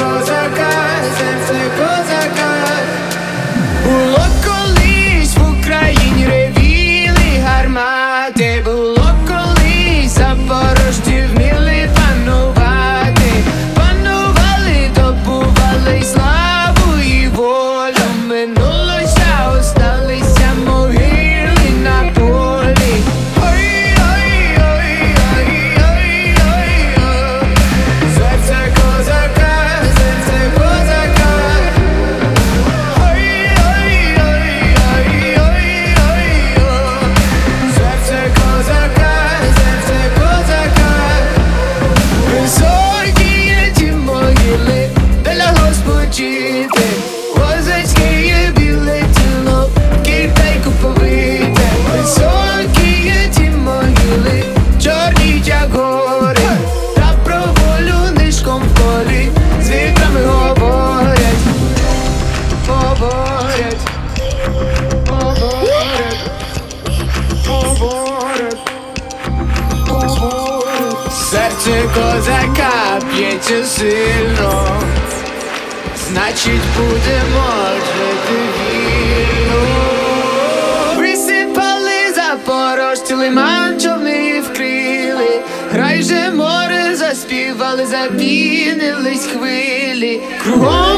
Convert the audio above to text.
козака, серце козака. Було колись в Україні ревіли гармати, було колись запорожці вміли панувати, панували, добували славу і волю. Минулося, осталися могили на полі. Серце козака, серце козака. Серце козака, серце козака. Високі ті могили, де лягло спочити. Козацьке є біле тіло, китайку повите. Високі ті могили, чорні як гори. Та про волю нишком в полі з вітрами говорять, говорять, говорять, говорять, говорять. Серце козака б'ється сильно, значить будемо жити вільно. Висипали запорожці, лиман човни вкрили. Грай же море заспівали, запінились хвилі. Кругом